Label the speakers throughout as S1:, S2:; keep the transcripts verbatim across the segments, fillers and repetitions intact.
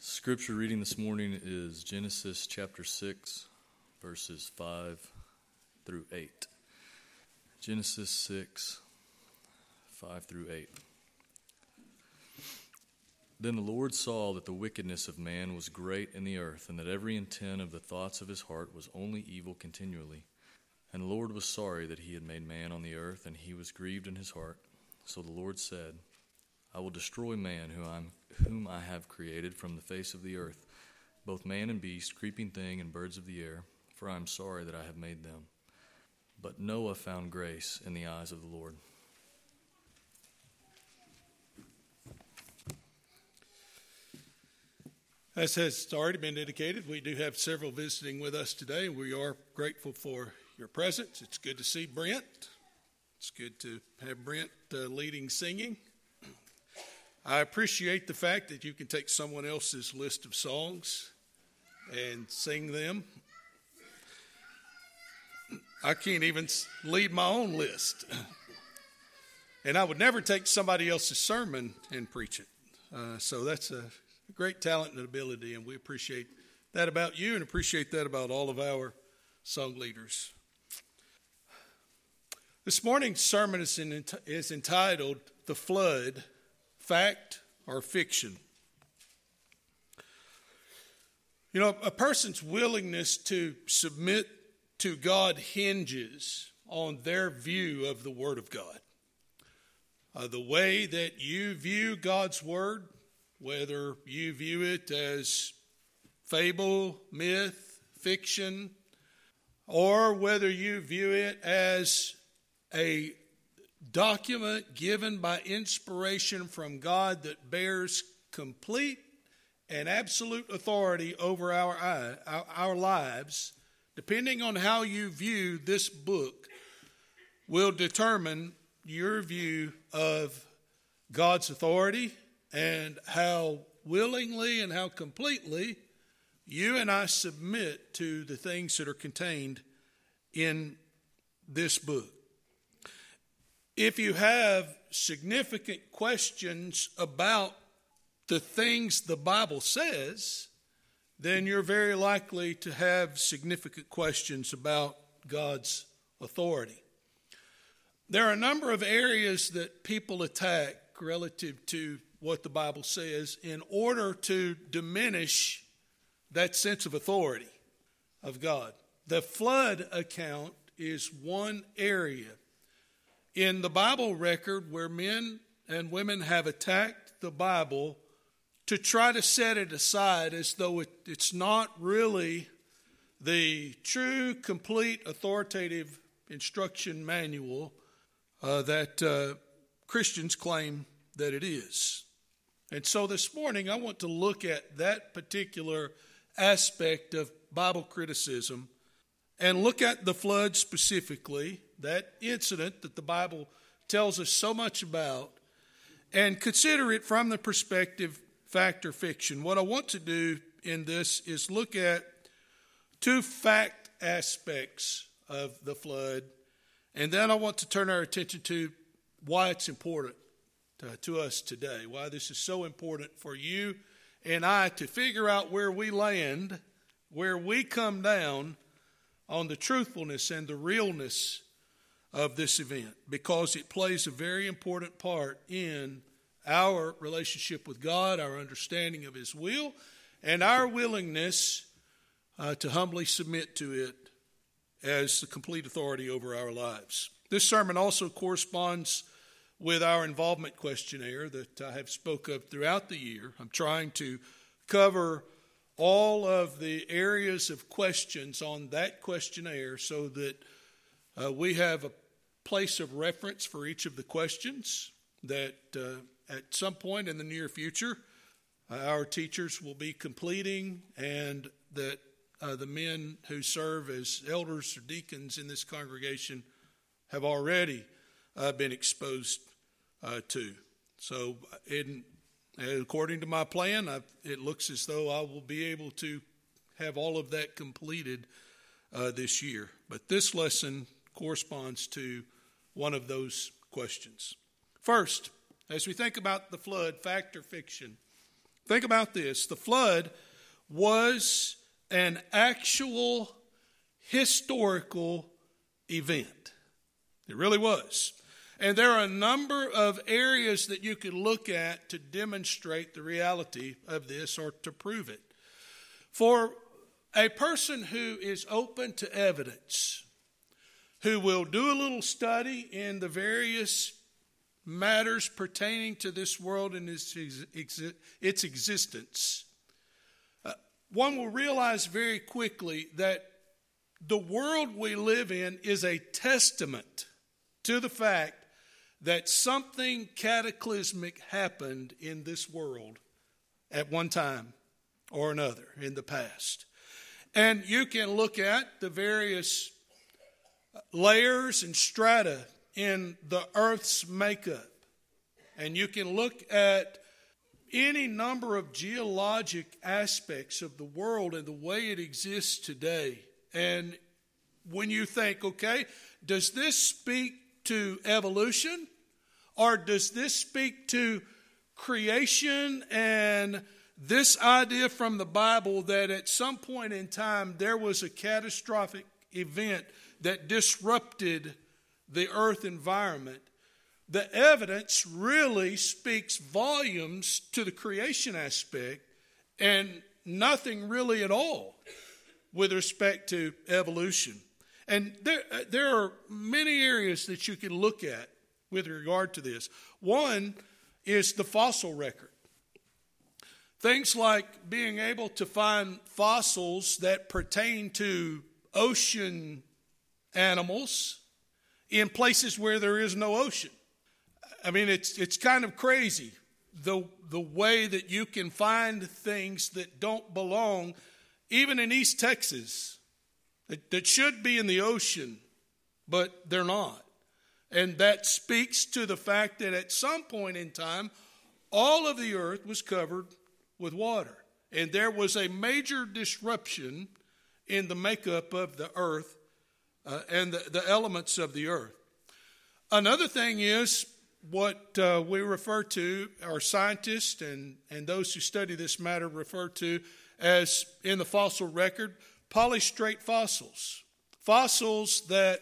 S1: Scripture reading this morning is Genesis chapter six, verses five through eight. Genesis six, five through eight. Then the Lord saw that the wickedness of man was great in the earth, and that every intent of the thoughts of his heart was only evil continually. And the Lord was sorry that he had made man on the earth, and he was grieved in his heart. So the Lord said, I will destroy man who I'm, whom I have created from the face of the earth, both man and beast, creeping thing, and birds of the air, for I am sorry that I have made them. But Noah found grace in the eyes of the Lord.
S2: As has already been indicated, we do have several visiting with us today. We are grateful for your presence. It's good to see Brent. It's good to have Brent uh, leading singing. I appreciate the fact that you can take someone else's list of songs and sing them. I can't even lead my own list. And I would never take somebody else's sermon and preach it. Uh, so that's a great talent and ability, and we appreciate that about you and appreciate that about all of our song leaders. This morning's sermon is, in, is entitled, The Flood, Fact or Fiction. You know, a person's willingness to submit to God hinges on their view of the Word of God. Uh, the way that you view God's Word, whether you view it as fable, myth, fiction, or whether you view it as a document given by inspiration from God that bears complete and absolute authority over our, our, our lives, depending on how you view this book, will determine your view of God's authority and how willingly and how completely you and I submit to the things that are contained in this book. If you have significant questions about the things the Bible says, then you're very likely to have significant questions about God's authority. There are a number of areas that people attack relative to what the Bible says in order to diminish that sense of authority of God. The flood account is one area in the Bible record where men and women have attacked the Bible to try to set it aside as though it, it's not really the true, complete, authoritative instruction manual uh, that uh, Christians claim that it is. And so this morning I want to look at that particular aspect of Bible criticism and look at the flood specifically, that incident that the Bible tells us so much about, and consider it from the perspective, fact or fiction. What I want to do in this is look at two fact aspects of the flood, and then I want to turn our attention to why it's important to, to us today, why this is so important for you and I to figure out where we land, where we come down on the truthfulness and the realness of this event, because it plays a very important part in our relationship with God, our understanding of His will, and our willingness uh, to humbly submit to it as the complete authority over our lives. This sermon also corresponds with our involvement questionnaire that I have spoke of throughout the year. I'm trying to cover all of the areas of questions on that questionnaire so that uh, we have a place of reference for each of the questions that uh, at some point in the near future uh, our teachers will be completing, and that uh, the men who serve as elders or deacons in this congregation have already uh, been exposed uh, to. So in according to my plan, I've, it looks as though I will be able to have all of that completed uh, this year. But this lesson corresponds to one of those questions. First, as we think about the flood, fact or fiction, Think about this. The flood was an actual historical event. It really was. And there are a number of areas that you could look at to demonstrate the reality of this or to prove it. For a person who is open to evidence, who will do a little study in the various matters pertaining to this world and its, its existence, uh, one will realize very quickly that the world we live in is a testament to the fact that something cataclysmic happened in this world at one time or another in the past. And you can look at the various layers and strata in the earth's makeup. And you can look at any number of geologic aspects of the world and the way it exists today. And when you think, okay, does this speak to evolution? Or does this speak to creation and this idea from the Bible that at some point in time there was a catastrophic event that disrupted the earth environment? The evidence really speaks volumes to the creation aspect and nothing really at all with respect to evolution. And there, there are many areas that you can look at with regard to this. One is the fossil record. Things like being able to find fossils that pertain to ocean animals in places where there is no ocean. I mean, it's it's kind of crazy the the way that you can find things that don't belong, even in East Texas, that, that should be in the ocean, but they're not. And that speaks to the fact that at some point in time, all of the earth was covered with water. And there was a major disruption in the makeup of the earth uh, and the, the elements of the earth. Another thing is what uh, we refer to, our scientists and, and those who study this matter refer to as, in the fossil record, polystrate fossils. Fossils that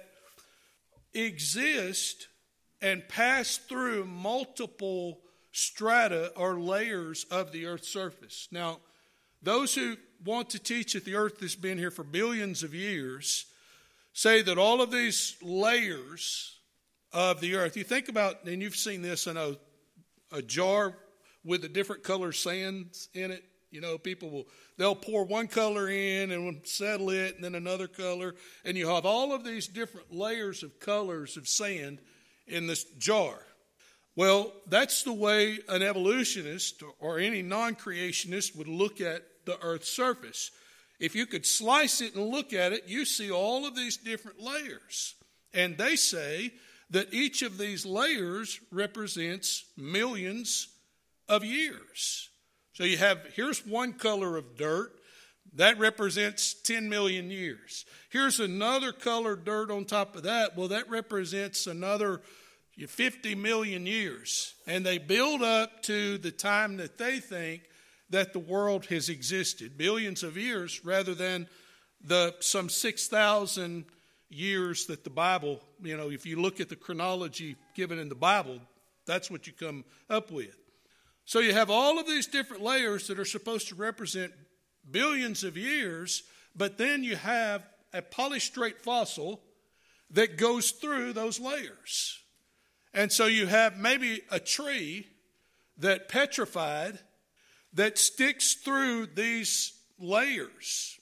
S2: exist and pass through multiple strata or layers of the earth's surface. Now, those who want to teach that the earth has been here for billions of years say that all of these layers of the earth, you think about, and you've seen this in a, a jar with the different color sands in it. You know, people will, they'll pour one color in and settle it and then another color. And you have all of these different layers of colors of sand in this jar. Well, that's the way an evolutionist or any non-creationist would look at the earth's surface. If you could slice it and look at it, you see all of these different layers. And they say that each of these layers represents millions of years. So you have, here's one color of dirt. That represents ten million years. Here's another color dirt on top of that. Well, that represents another fifty million years. And they build up to the time that they think that the world has existed. Billions of years rather than the some six thousand years that the Bible, you know, if you look at the chronology given in the Bible, that's what you come up with. So you have all of these different layers that are supposed to represent billions of years, but then you have a polystrate fossil that goes through those layers. And so you have maybe a tree that petrified that sticks through these layers.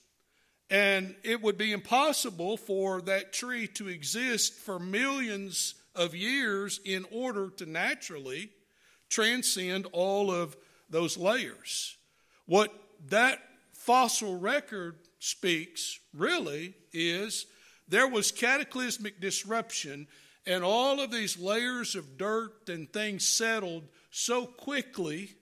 S2: And it would be impossible for that tree to exist for millions of years in order to naturally transcend all of those layers. What that fossil record speaks really is there was cataclysmic disruption and all of these layers of dirt and things settled so quickly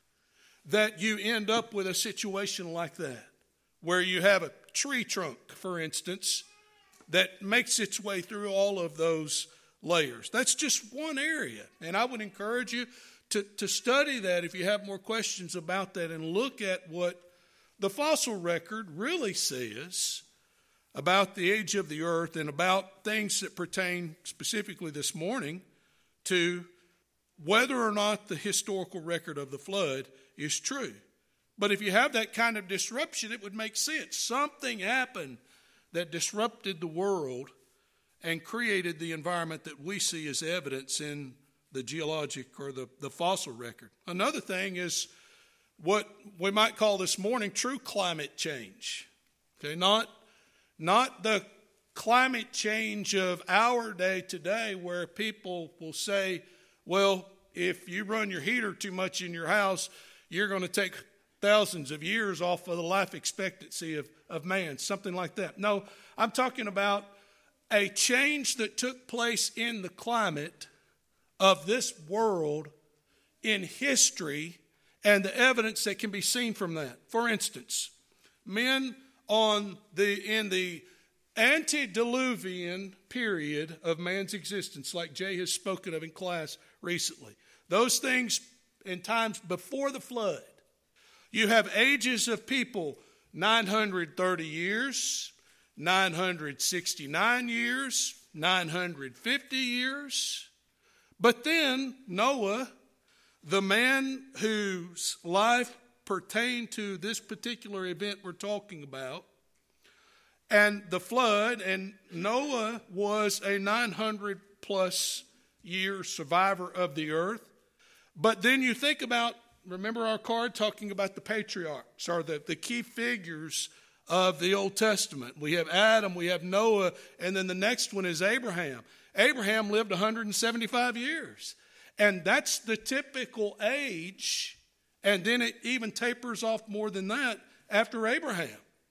S2: that you end up with a situation like that, where you have a tree trunk, for instance, that makes its way through all of those layers. That's just one area. And I would encourage you to, to study that if you have more questions about that and look at what the fossil record really says about the age of the earth and about things that pertain specifically this morning to whether or not the historical record of the flood is true. But if you have that kind of disruption, it would make sense. Something happened that disrupted the world and created the environment that we see as evidence in the geologic or the, the fossil record. Another thing is what we might call this morning true climate change. Okay, not, not the climate change of our day today where people will say, well, if you run your heater too much in your house, you're going to take thousands of years off of the life expectancy of, of man, something like that. No, I'm talking about a change that took place in the climate of this world in history and the evidence that can be seen from that. For instance, men on the in the antediluvian period of man's existence, like Jay has spoken of in class recently, those things in times before the flood, you have ages of people, nine hundred thirty years, nine hundred sixty-nine years, nine hundred fifty years. But then Noah, the man whose life pertained to this particular event we're talking about, and the flood, and Noah was a nine hundred plus year survivor of the earth. But then you think about, remember our card talking about the patriarchs, or the, the key figures of the Old Testament. We have Adam, we have Noah, and then the next one is Abraham. Abraham lived one hundred seventy-five years. And that's the typical age, and then it even tapers off more than that after Abraham.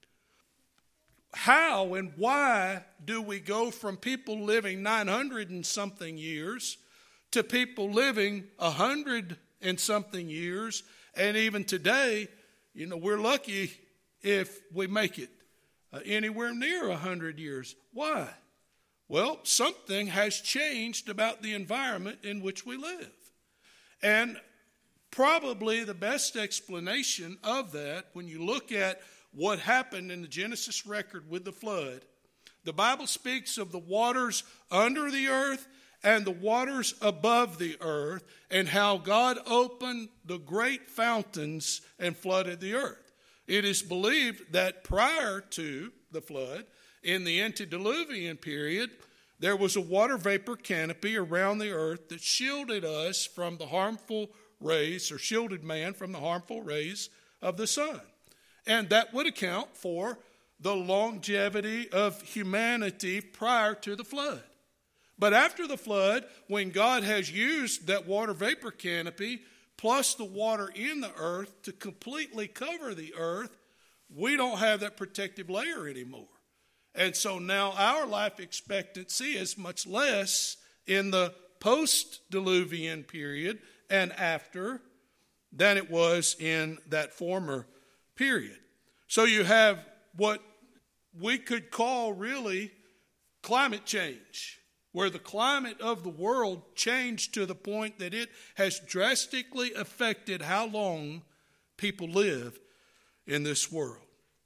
S2: How and why do we go from people living nine hundred and something years to people living one hundred and something years? And even today, you know, we're lucky if we make it uh, anywhere near one hundred years. Why? Well, something has changed about the environment in which we live. And probably the best explanation of that, when you look at what happened in the Genesis record with the flood, the Bible speaks of the waters under the earth and the waters above the earth, and how God opened the great fountains and flooded the earth. It is believed that prior to the flood, in the antediluvian period, there was a water vapor canopy around the earth that shielded us from the harmful rays, or shielded man from the harmful rays of the sun. And that would account for the longevity of humanity prior to the flood. But after the flood, when God has used that water vapor canopy plus the water in the earth to completely cover the earth, we don't have that protective layer anymore. And so now our life expectancy is much less in the post-diluvian period and after than it was in that former period. So you have what we could call really climate change, where the climate of the world changed to the point that it has drastically affected how long people live in this world.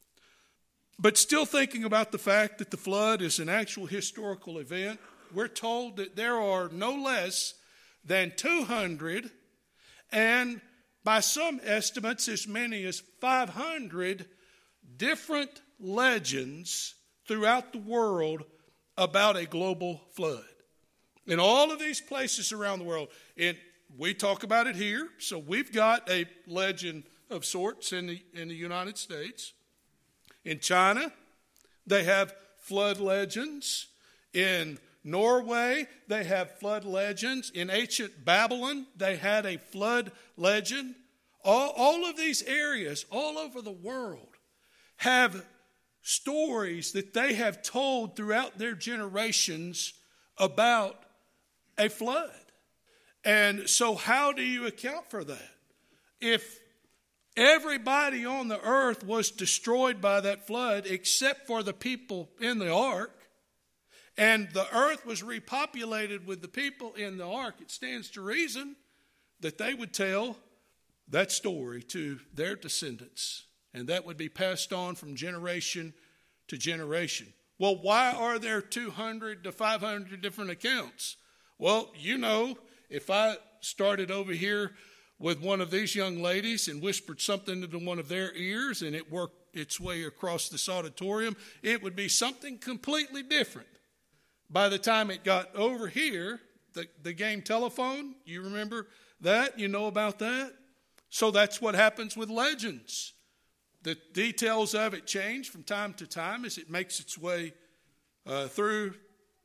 S2: But still thinking about the fact that the flood is an actual historical event, we're told that there are no less than two hundred, and by some estimates as many as five hundred different legends throughout the world about a global flood. In all of these places around the world, and we talk about it here, so we've got a legend of sorts in the, in the United States. In China, they have flood legends. In Norway, they have flood legends. In ancient Babylon, they had a flood legend. All, all of these areas all over the world have stories that they have told throughout their generations about a flood. And so how do you account for that? If everybody on the earth was destroyed by that flood except for the people in the ark, and the earth was repopulated with the people in the ark, it stands to reason that they would tell that story to their descendants, and that would be passed on from generation to generation. Well, why are there two hundred to five hundred different accounts? Well, you know, if I started over here with one of these young ladies and whispered something into one of their ears and it worked its way across this auditorium, it would be something completely different. By the time it got over here, the, the game telephone, you remember that? You know about that? So that's what happens with legends. The details of it change from time to time as it makes its way uh, through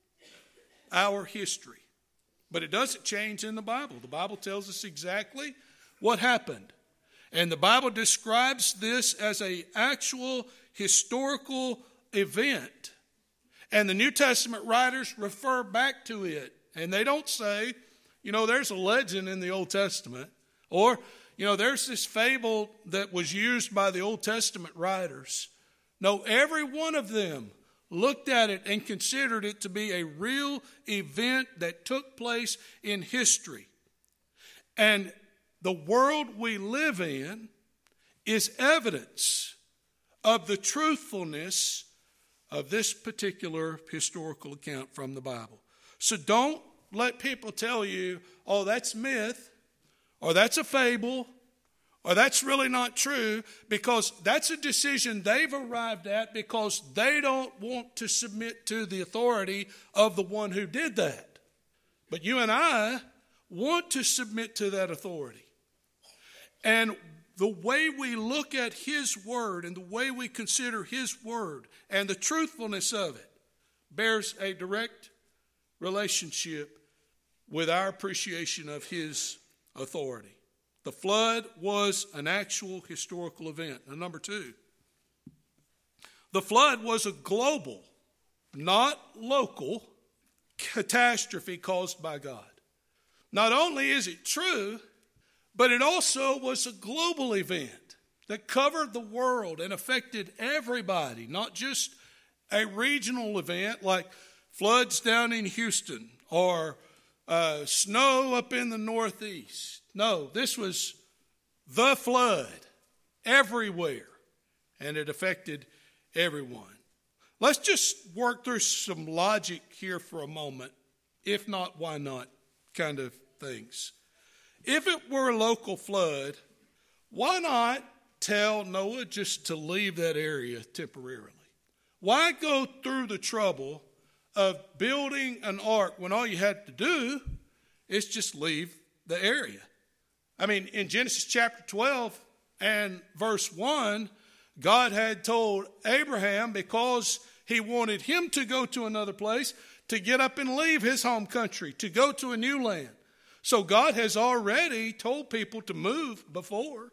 S2: our history. But it doesn't change in the Bible. The Bible tells us exactly what happened. And the Bible describes this as an actual historical event. And the New Testament writers refer back to it. And they don't say, you know, there's a legend in the Old Testament. Or, you know, there's this fable that was used by the Old Testament writers. No, every one of them looked at it and considered it to be a real event that took place in history. And the world we live in is evidence of the truthfulness of this particular historical account from the Bible. So don't let people tell you, oh, that's myth, or that's a fable, or that's really not true, because that's a decision they've arrived at because they don't want to submit to the authority of the one who did that. But you and I want to submit to that authority. And the way we look at his word and the way we consider his word and the truthfulness of it bears a direct relationship with our appreciation of his authority. The flood was an actual historical event. And number two, the flood was a global, not local, catastrophe caused by God. Not only is it true, but it also was a global event that covered the world and affected everybody, not just a regional event like floods down in Houston or uh, snow up in the Northeast. No, this was the flood everywhere, and it affected everyone. Let's just work through some logic here for a moment. If not, why not kind of things. If it were a local flood, why not tell Noah just to leave that area temporarily? Why go through the trouble of building an ark when all you had to do is just leave the area? I mean, in Genesis chapter twelve and verse one, God had told Abraham, because he wanted him to go to another place, to get up and leave his home country, to go to a new land. So God has already told people to move before.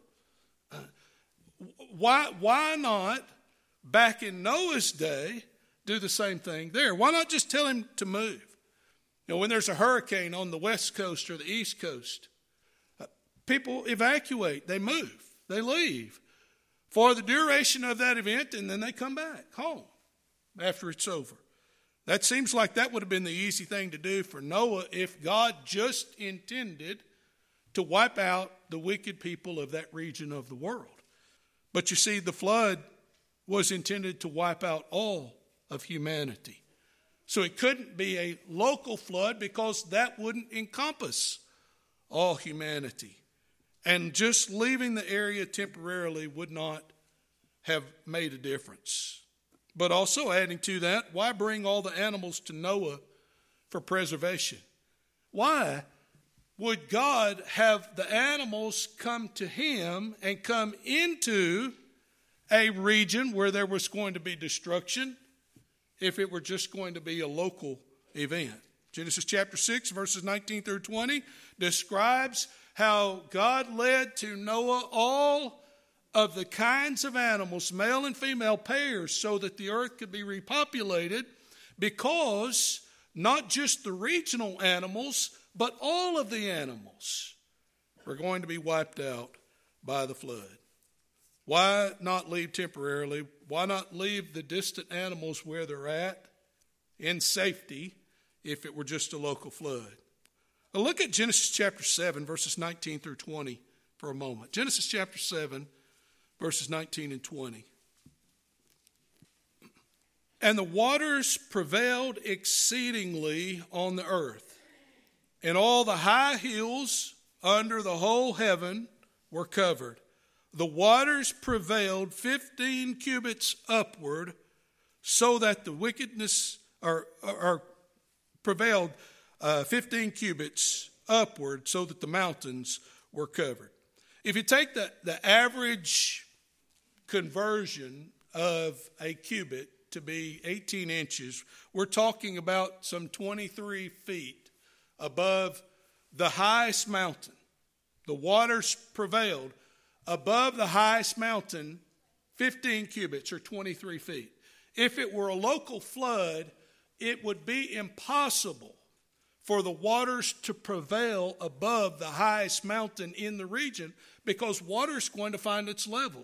S2: Why, why not, back in Noah's day, do the same thing there? Why not just tell him to move? You know, when there's a hurricane on the west coast or the east coast, people evacuate, they move, they leave for the duration of that event, and then they come back home after it's over. That seems like that would have been the easy thing to do for Noah if God just intended to wipe out the wicked people of that region of the world. But you see, the flood was intended to wipe out all of humanity. So it couldn't be a local flood because that wouldn't encompass all humanity. And just leaving the area temporarily would not have made a difference. But also adding to that, why bring all the animals to Noah for preservation? Why would God have the animals come to him and come into a region where there was going to be destruction if it were just going to be a local event? Genesis chapter six, verses nineteen through twenty describes how God led to Noah all of the kinds of animals, male and female pairs, so that the earth could be repopulated, because not just the regional animals, but all of the animals were going to be wiped out by the flood. Why not leave temporarily? Why not leave the distant animals where they're at in safety if it were just a local flood? Now look at Genesis chapter seven, verses nineteen through twenty for a moment. Genesis chapter seven, verses nineteen and twenty. And the waters prevailed exceedingly on the earth, and all the high hills under the whole heaven were covered. The waters prevailed fifteen cubits upward, so that the wickedness, or, or prevailed uh, fifteen cubits upward, so that the mountains were covered. If you take the, the average conversion of a cubit to be eighteen inches, we're talking about some twenty-three feet above the highest mountain. The waters prevailed above the highest mountain, fifteen cubits or twenty-three feet. If it were a local flood, it would be impossible for the waters to prevail above the highest mountain in the region, because water is going to find its level.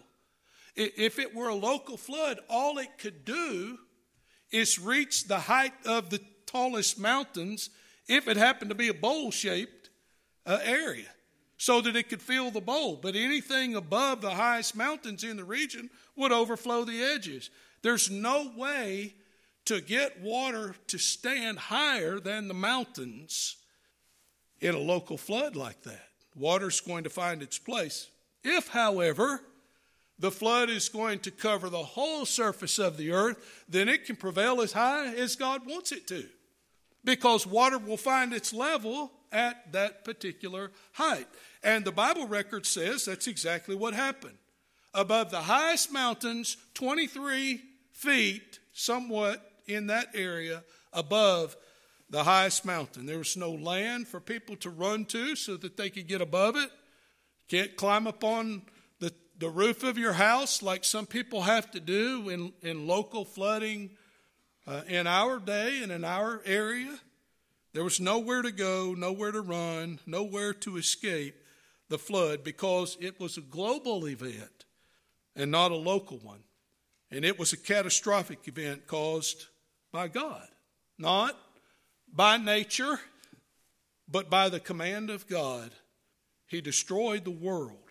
S2: If it were a local flood, all it could do is reach the height of the tallest mountains, if it happened to be a bowl-shaped uh, area, so that it could fill the bowl. But anything above the highest mountains in the region would overflow the edges. There's no way to get water to stand higher than the mountains in a local flood like that. Water's going to find its place. If, however, the flood is going to cover the whole surface of the earth, then it can prevail as high as God wants it to, because water will find its level at that particular height. And the Bible record says that's exactly what happened. Above the highest mountains, twenty-three feet, somewhat in that area, above the highest mountain. There was no land for people to run to so that they could get above it. Can't climb up on the, the roof of your house like some people have to do in, in local flooding uh, in our day and in our area. There was nowhere to go, nowhere to run, nowhere to escape the flood, because it was a global event and not a local one. And it was a catastrophic event caused by God, not by nature, but by the command of God. He destroyed the world,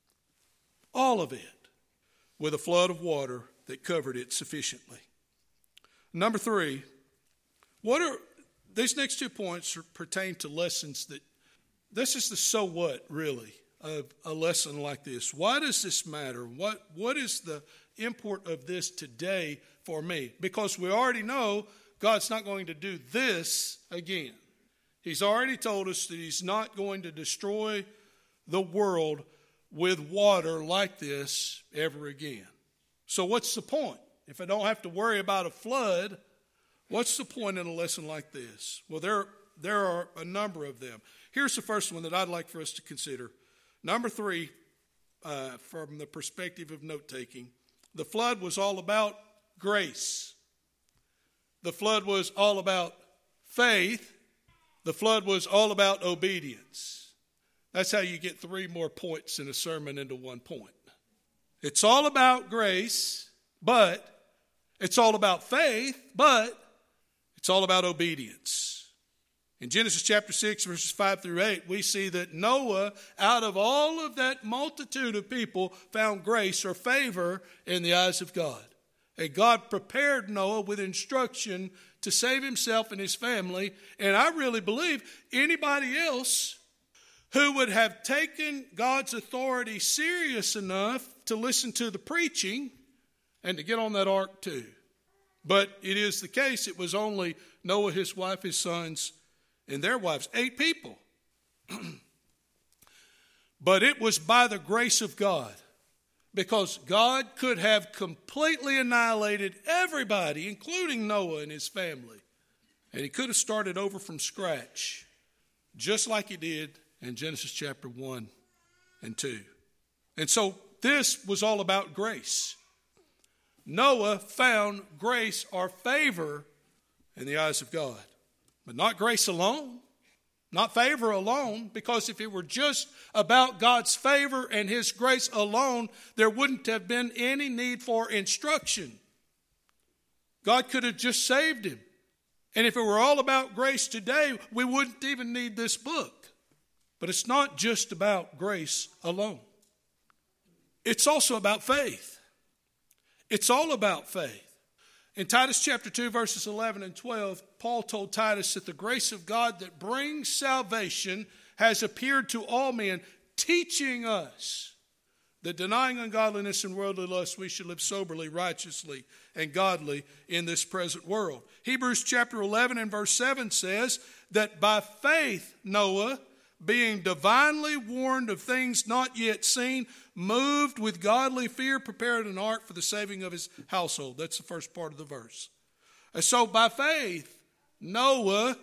S2: all of it, with a flood of water that covered it sufficiently. Number three, what are these next two points pertain to lessons that, this is the so what, really, of a lesson like this. Why does this matter? What What is the import of this today for me? Because we already know God's not going to do this again. He's already told us that he's not going to destroy the world with water like this ever again. So what's the point? If I don't have to worry about a flood, what's the point in a lesson like this? Well, there, there are a number of them. Here's the first one that I'd like for us to consider. Number three, uh, from the perspective of note-taking, the flood was all about grace. The flood was all about faith. The flood was all about obedience. That's how you get three more points in a sermon into one point. It's all about grace, but it's all about faith, but it's all about obedience. In Genesis chapter six, verses five through eight, we see that Noah, out of all of that multitude of people, found grace or favor in the eyes of God. And God prepared Noah with instruction to save himself and his family. And I really believe anybody else who would have taken God's authority serious enough to listen to the preaching and to get on that ark too. But it is the case, it was only Noah, his wife, his sons, and their wives, eight people. But it was by the grace of God, because God could have completely annihilated everybody, including Noah and his family. And he could have started over from scratch, just like he did in Genesis chapter one and two. And so this was all about grace. Noah found grace or favor in the eyes of God. But not grace alone, not favor alone, because if it were just about God's favor and his grace alone, there wouldn't have been any need for instruction. God could have just saved him. And if it were all about grace today, we wouldn't even need this book. But it's not just about grace alone. It's also about faith. It's all about faith. In Titus chapter two, verses eleven and twelve, Paul told Titus that the grace of God that brings salvation has appeared to all men, teaching us that denying ungodliness and worldly lust, we should live soberly, righteously, and godly in this present world. Hebrews chapter eleven and verse seven says that by faith Noah, being divinely warned of things not yet seen, moved with godly fear, prepared an ark for the saving of his household. That's the first part of the verse. And so by faith, Noah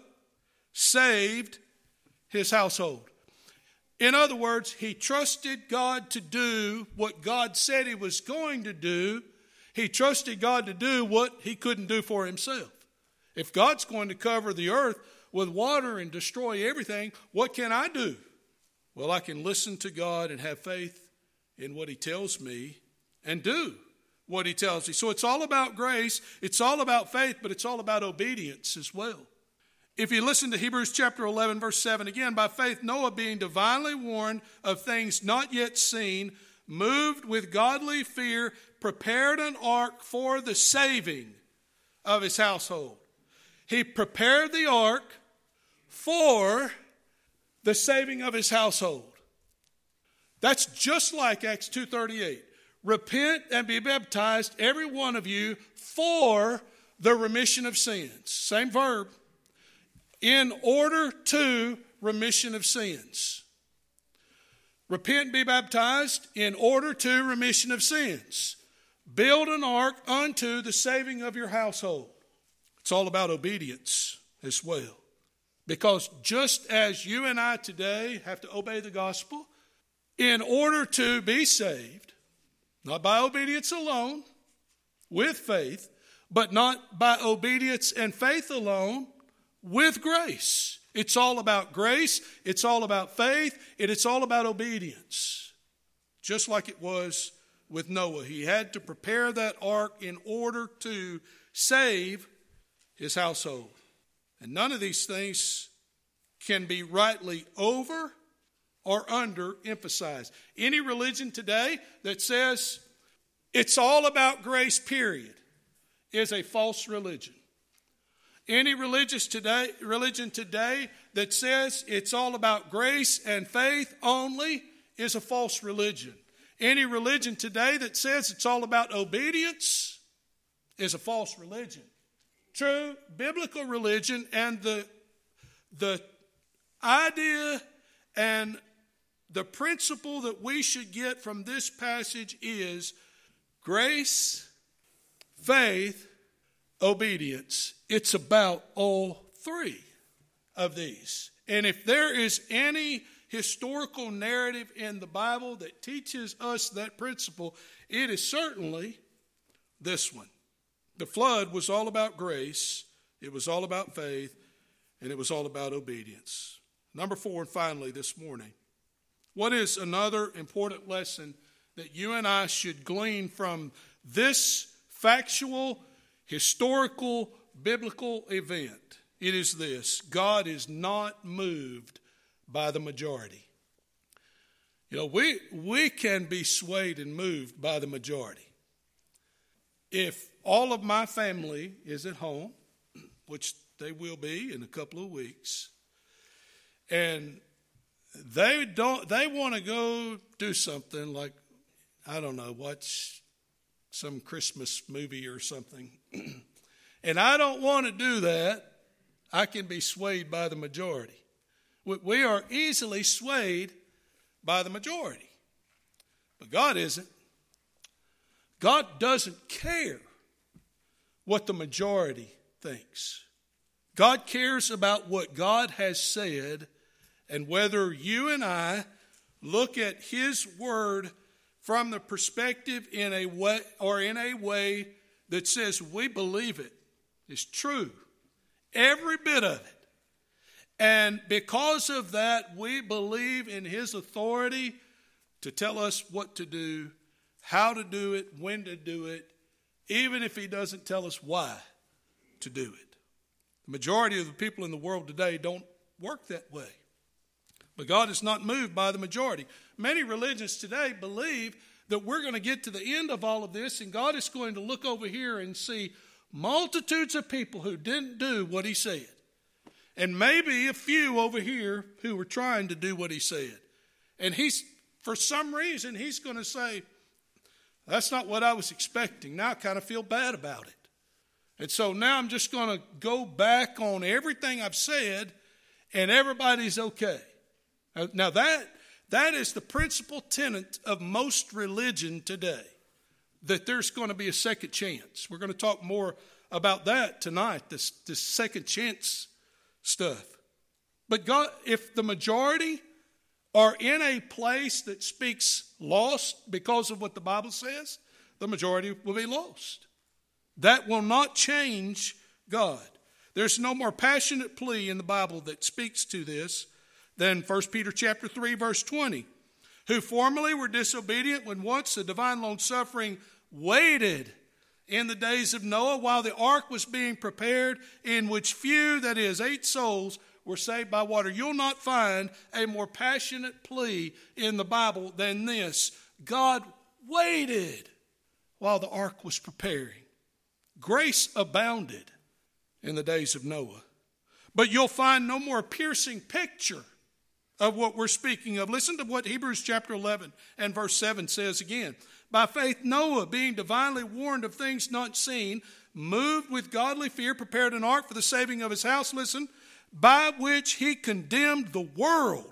S2: saved his household. In other words, he trusted God to do what God said he was going to do. He trusted God to do what he couldn't do for himself. If God's going to cover the earth with water and destroy everything, what can I do? Well, I can listen to God and have faith in what he tells me and do what he tells me. So it's all about grace, it's all about faith, but it's all about obedience as well. If you listen to Hebrews chapter eleven, verse seven again, by faith Noah, being divinely warned of things not yet seen, moved with godly fear, prepared an ark for the saving of his household. He prepared the ark for the saving of his household. That's just like Acts two thirty-eight. Repent and be baptized, every one of you, for the remission of sins. Same verb. In order to remission of sins. Repent and be baptized in order to remission of sins. Build an ark unto the saving of your household. It's all about obedience as well. Because just as you and I today have to obey the gospel in order to be saved, not by obedience alone, with faith, but not by obedience and faith alone, with grace. It's all about grace, it's all about faith, and it's all about obedience. Just like it was with Noah. He had to prepare that ark in order to save his household. And none of these things can be rightly over or under emphasized. Any religion today that says it's all about grace, period, is a false religion. Any religious today, religion today that says it's all about grace and faith only is a false religion. Any religion today that says it's all about obedience is a false religion. True biblical religion and the, the idea and the principle that we should get from this passage is grace, faith, obedience. It's about all three of these. And if there is any historical narrative in the Bible that teaches us that principle, it is certainly this one. The flood was all about grace, it was all about faith, and it was all about obedience. Number four, and finally this morning, what is another important lesson that you and I should glean from this factual, historical, biblical event? It is this: God is not moved by the majority. You know, we, we can be swayed and moved by the majority. If all of my family is at home, which they will be in a couple of weeks, and they don't, they want to go do something like, I don't know, watch some Christmas movie or something, and I don't want to do that, I can be swayed by the majority. We are easily swayed by the majority. But God isn't. God doesn't care what the majority thinks. God cares about what God has said, and whether you and I look at His Word from the perspective in a way or in a way that says we believe it is true, every bit of it. And because of that, we believe in His authority to tell us what to do, how to do it, when to do it, even if He doesn't tell us why to do it. The majority of the people in the world today don't work that way. But God is not moved by the majority. Many religions today believe that we're going to get to the end of all of this and God is going to look over here and see multitudes of people who didn't do what he said. And maybe a few over here who were trying to do what he said. And he's, for some reason, he's going to say, that's not what I was expecting. Now I kind of feel bad about it. And so now I'm just going to go back on everything I've said and everybody's okay. Now that that is the principal tenet of most religion today, that there's going to be a second chance. We're going to talk more about that tonight, this, this second chance stuff. But God, if the majority are in a place that speaks lost because of what the Bible says, the majority will be lost. That will not change God. There's no more passionate plea in the Bible that speaks to this than First Peter chapter three, verse twenty. Who formerly were disobedient when once the divine long-suffering waited in the days of Noah while the ark was being prepared, in which few, that is, eight souls, were saved by water. You'll not find a more passionate plea in the Bible than this. God waited while the ark was preparing. Grace abounded in the days of Noah. But you'll find no more piercing picture of what we're speaking of. Listen to what Hebrews chapter eleven and verse seven says again. By faith Noah, being divinely warned of things not seen, moved with godly fear, prepared an ark for the saving of his house. Listen, by which he condemned the world.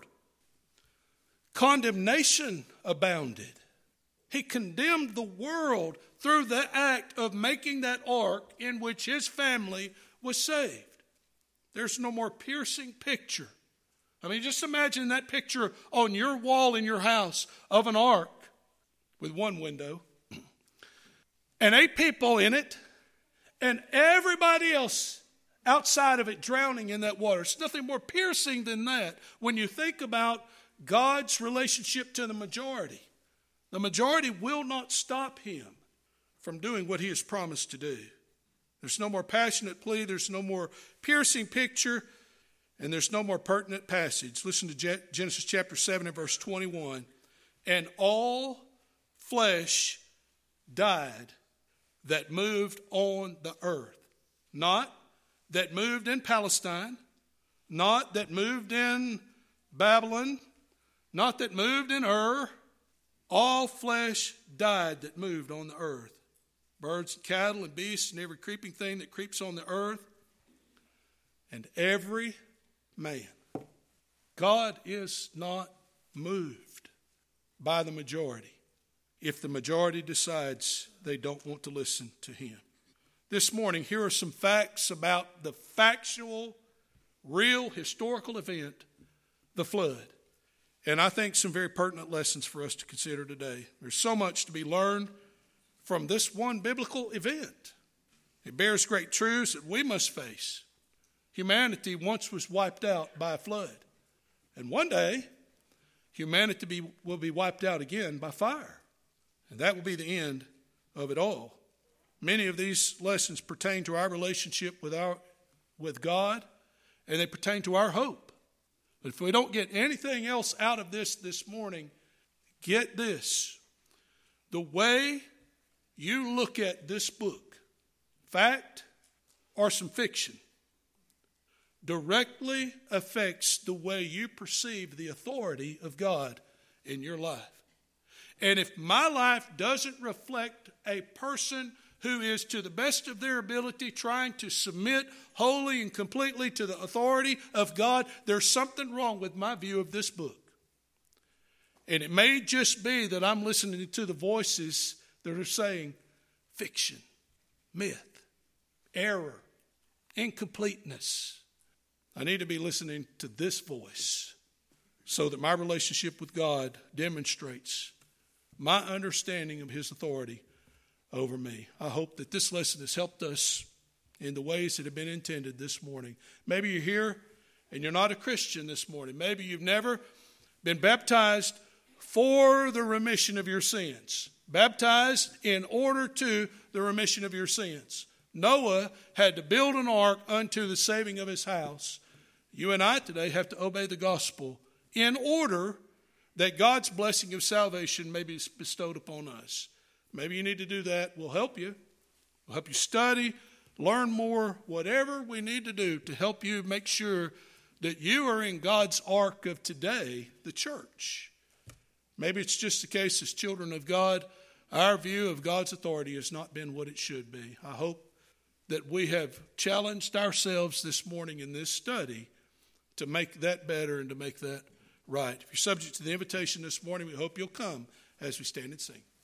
S2: Condemnation abounded. He condemned the world through the act of making that ark in which his family was saved. There's no more piercing picture. I mean, just imagine that picture on your wall in your house of an ark with one window and eight people in it and everybody else outside of it drowning in that water. It's nothing more piercing than that when you think about God's relationship to the majority. The majority will not stop him from doing what he has promised to do. There's no more passionate plea. There's no more piercing picture. And there's no more pertinent passage. Listen to Genesis chapter seven and verse twenty-one. And all flesh died that moved on the earth. Not that moved in Palestine. Not that moved in Babylon. Not that moved in Ur. All flesh died that moved on the earth. Birds and cattle and beasts and every creeping thing that creeps on the earth. And every man. God is not moved by the majority if the majority decides they don't want to listen to him. This morning, here are some facts about the factual, real, historical event, the flood. And I think some very pertinent lessons for us to consider today. There's so much to be learned from this one biblical event. It bears great truths that we must face. Humanity once was wiped out by a flood. And one day, humanity be, will be wiped out again by fire. And that will be the end of it all. Many of these lessons pertain to our relationship with, our, with God, and they pertain to our hope. But if we don't get anything else out of this this morning, get this. The way you look at this book, fact or some fiction, directly affects the way you perceive the authority of God in your life. And if my life doesn't reflect a person who is to the best of their ability trying to submit wholly and completely to the authority of God, there's something wrong with my view of this book. And it may just be that I'm listening to the voices that are saying fiction, myth, error, incompleteness. I need to be listening to this voice so that my relationship with God demonstrates my understanding of his authority over me. I hope that this lesson has helped us in the ways that have been intended this morning. Maybe you're here and you're not a Christian this morning. Maybe you've never been baptized for the remission of your sins. Baptized in order to the remission of your sins. Noah had to build an ark unto the saving of his house. You and I today have to obey the gospel in order that God's blessing of salvation may be bestowed upon us. Maybe you need to do that. We'll help you. We'll help you study, learn more, whatever we need to do to help you make sure that you are in God's ark of today, the church. Maybe it's just the case as children of God, our view of God's authority has not been what it should be. I hope that we have challenged ourselves this morning in this study to make that better and to make that right. If you're subject to the invitation this morning, we hope you'll come as we stand and sing.